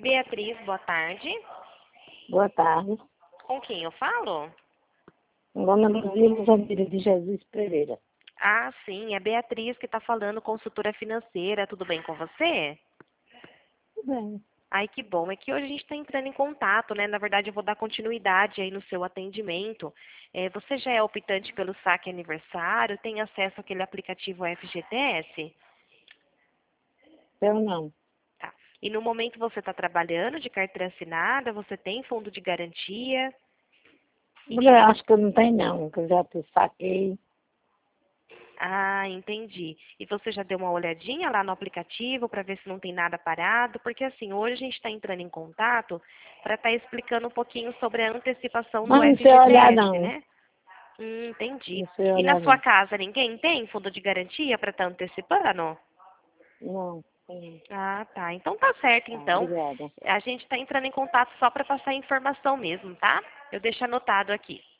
Beatriz, boa tarde. Boa tarde. Com quem eu falo? Dona Luzia Luzamira de Jesus Pereira. Ah, sim, é Beatriz que está falando, consultora financeira. Tudo bem com você? Tudo bem. Ai, que bom. É que hoje a gente está entrando em contato, né? Na verdade, eu vou dar continuidade aí no seu atendimento. Você já é optante pelo saque aniversário? Tem acesso àquele aplicativo FGTS? Eu não. Tá. E no momento você está trabalhando de carteira assinada? Você tem fundo de garantia? Mulher, acho que eu não tenho não, que eu já te saquei. Ah, entendi. E você já deu uma olhadinha lá no aplicativo para ver se não tem nada parado? Porque assim, hoje a gente está entrando em contato para estar explicando um pouquinho sobre a antecipação do Mas não sei olhar FGTS, não. né? Entendi. Não sei E na olhar sua não. casa, ninguém tem fundo de garantia para estar antecipando? Não, tenho. Ah, tá. Então tá certo, Tá, então. obrigada. A gente está entrando em contato só para passar informação mesmo, tá? Eu deixo anotado aqui.